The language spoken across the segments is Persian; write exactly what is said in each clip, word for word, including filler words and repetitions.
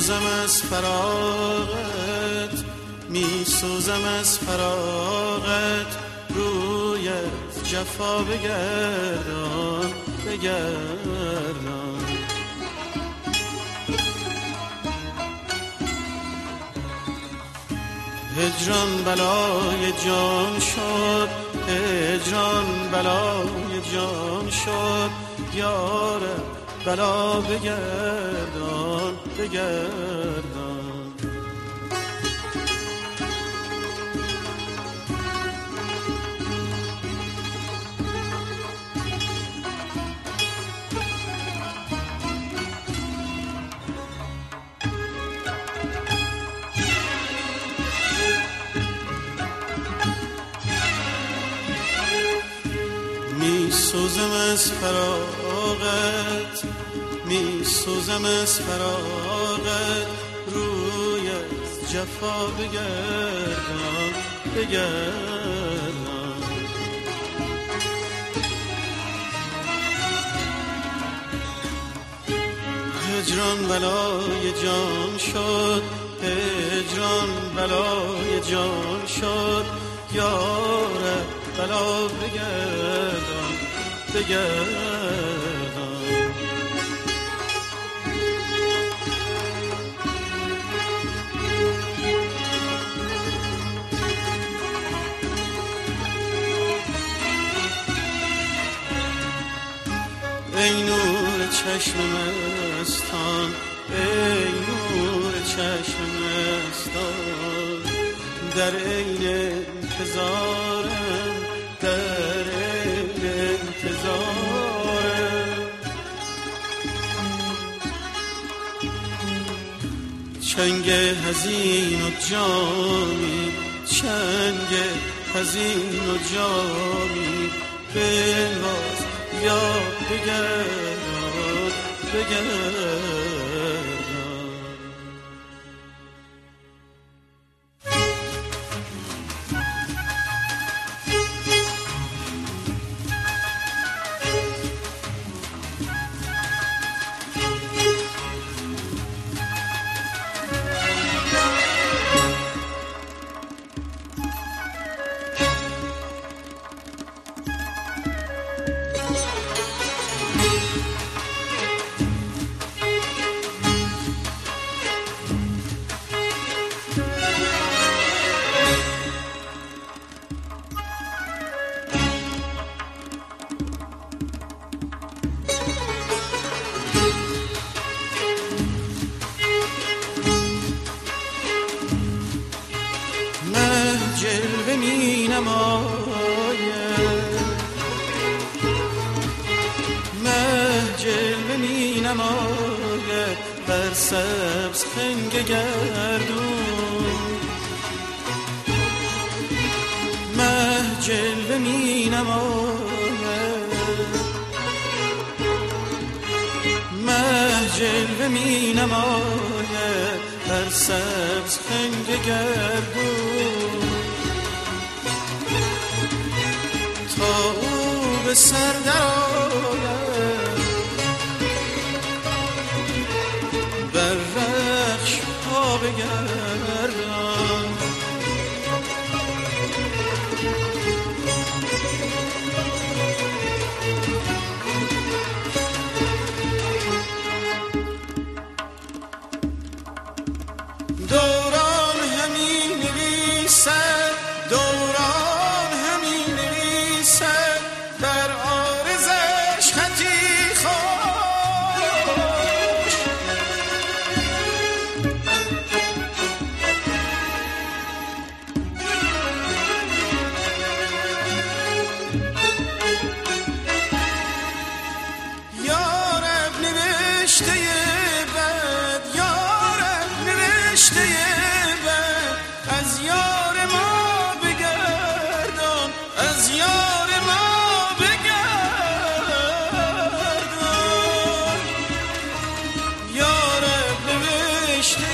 سوزم از فراغت، می سوزم از فراغت، رویت جفا بگردان بگردان. هجران بلای جان شد، هجران بلای جان شد، یارب بلا بگردان بگردان. می سوزم از فراغت، می سوزم از فراغت، رویت جفا بگردان بگردان. هجران بلای جان شد، هجران بلای جان شد، یارب بلا بگردان بگردان. ای نور چشم مستان، ای نور چشم مستان، در عین انتظارم، در عین انتظارم. چنگ حزین و جامی، چنگ حزین و جامی، بنواز یا بگردان بگردان. جلوه می نماید، مه جلوه می نماید، بر سبز خنگ گردون. مه جلوه می نماید، مه جلوه می نماید، بر سبز خنگ گردون. تا او به سر درآید، بر رخش پا بگردان. دوران همی نویسد، دوران همی نویسد، بر عارضش خطی خوش. یارب نوشته بد، یارب نوشته بد، از یار ما بگردان، از یار ما بگردان. یارب نوشته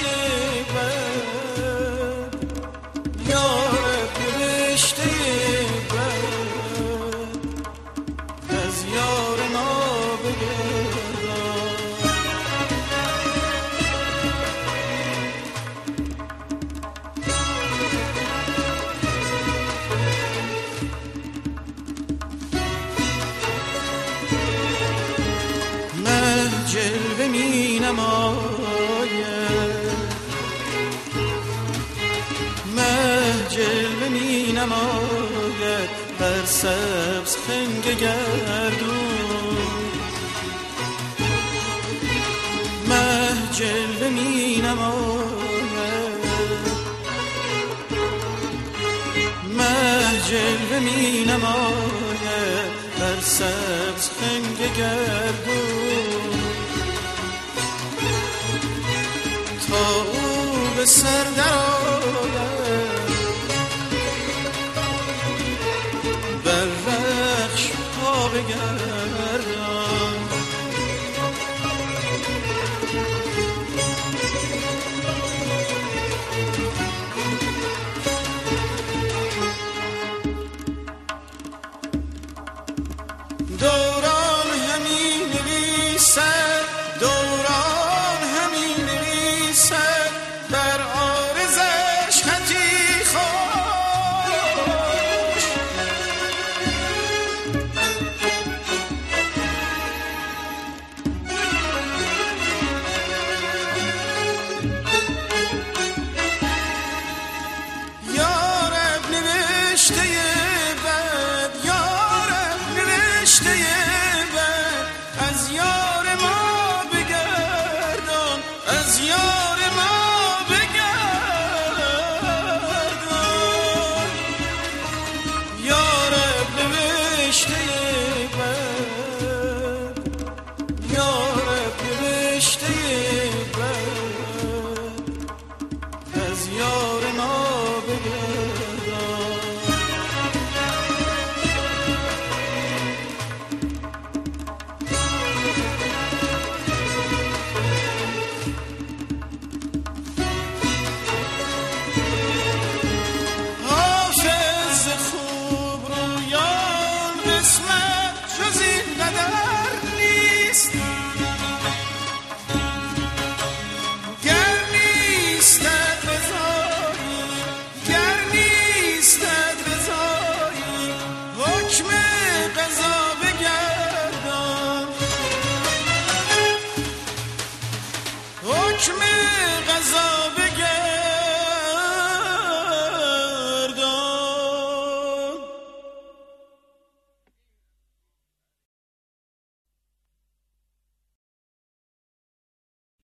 بد، یارب نوشته بد، از یار ما بگردان. جلوه می نماید مه جلوه می نماید بر سبز خنگ گردون مه جلوه می نماید مه جلوه می نماید بر سبز خنگ گردون تا او به سر درآید بر رخش پا بگردان دوران همین نویسد دوران همین نویسد بر عارضش خطی خوش یارب نوشته بد یارب نوشته